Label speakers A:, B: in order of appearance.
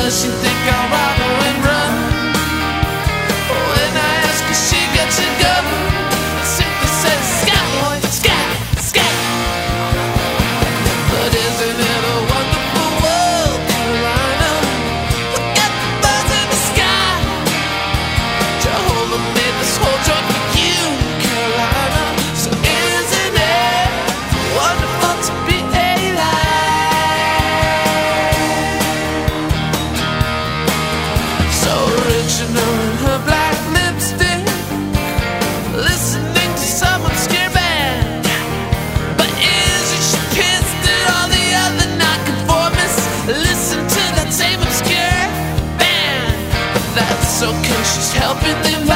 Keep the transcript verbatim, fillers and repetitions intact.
A: does she think I'll rob her and run? When I ask her, she gets a gun. It simply says, scat boy, scat, scat. But isn't it a wonderful world, Carolina? Look at the birds in the sky. Jehovah made this whole joint for you, Carolina. So isn't it wonderful to be original in her black lipstick, listening to some obscure band. But isn't she pissed at all the other nonconformists? Listen to that same obscure band. But that's okay, she's helping them